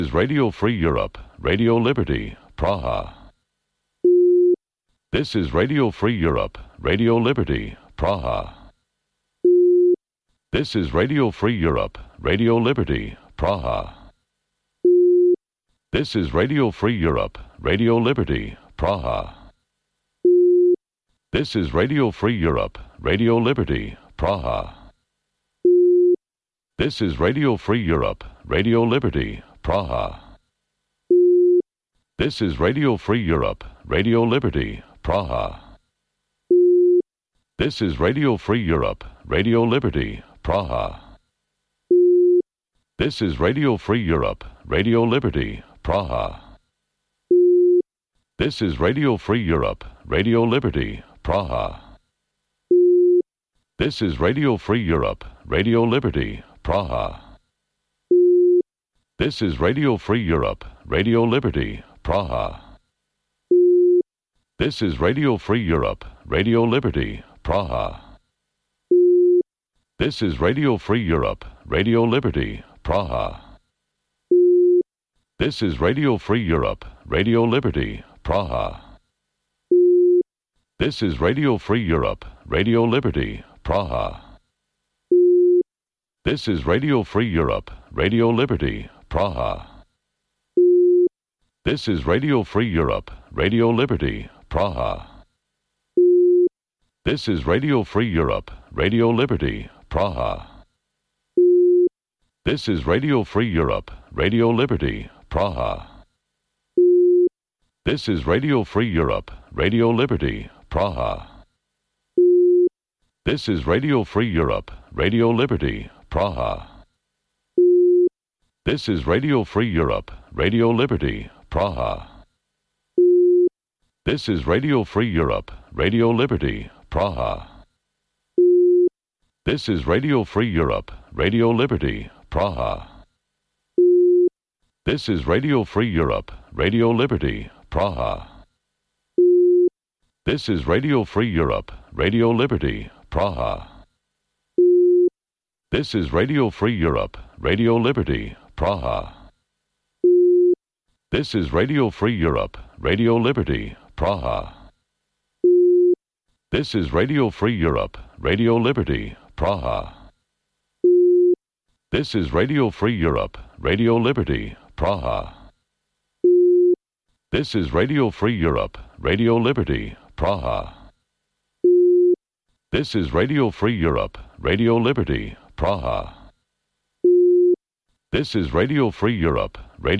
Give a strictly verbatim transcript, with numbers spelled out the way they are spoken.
is Radio Free Europe, Radio Liberty, Praha. This is Radio Free Europe, Radio Liberty, Praha. This is Radio Free Europe, Radio Liberty, Praha. This is Radio Free Europe, Radio Liberty, Praha. This is Radio Free Europe, Radio Liberty, Praha. This is Radio Free Europe, Radio Liberty, Praha. This is Radio Free Europe, Radio Liberty, Praha. This is Radio Free Europe, Radio Liberty, Praha. This is Radio Free Europe, Radio Liberty, Praha. This is Radio Free Europe, Radio Liberty, Praha. This is Radio Free Europe, Radio Liberty, Praha. This is Radio Free Europe, Radio Liberty, Praha. This is Radio Free Europe, Radio Liberty, Praha. This is Radio Free Europe, Radio Liberty, Praha. This is Radio Free Europe, Radio Liberty, Praha. This is Radio Free Europe, Radio Liberty, Praha. This is Radio Free Europe, Radio Liberty, Praha. This is Radio Free Europe, Radio Liberty, Praha. This is Radio Free Europe, Radio Liberty, Praha. This is Radio Free Europe, Radio Liberty, Praha. This is Radio Free Europe, Radio Liberty, Praha. This is Radio Free Europe, Radio Liberty, Praha. This is Radio Free Europe, Radio Liberty, Praha. This is Radio Free Europe, Radio Liberty, Praha. This is Radio Free Europe, Radio Liberty, Praha. This is Radio Free Europe, Radio Liberty, Praha. This is Radio Free Europe, Radio Liberty, Praha. This is Radio Free Europe, Radio Liberty, Praha. This is Radio Free Europe, Radio Liberty, Praha. This is Radio Free Europe, Radio Liberty, Praha. This is Radio Free Europe, Radio Liberty, Praha. This is Radio Free Europe, Radio Liberty, Praha. This is Radio Free Europe, Radio Liberty, Praha. This is Radio Free Europe, Radio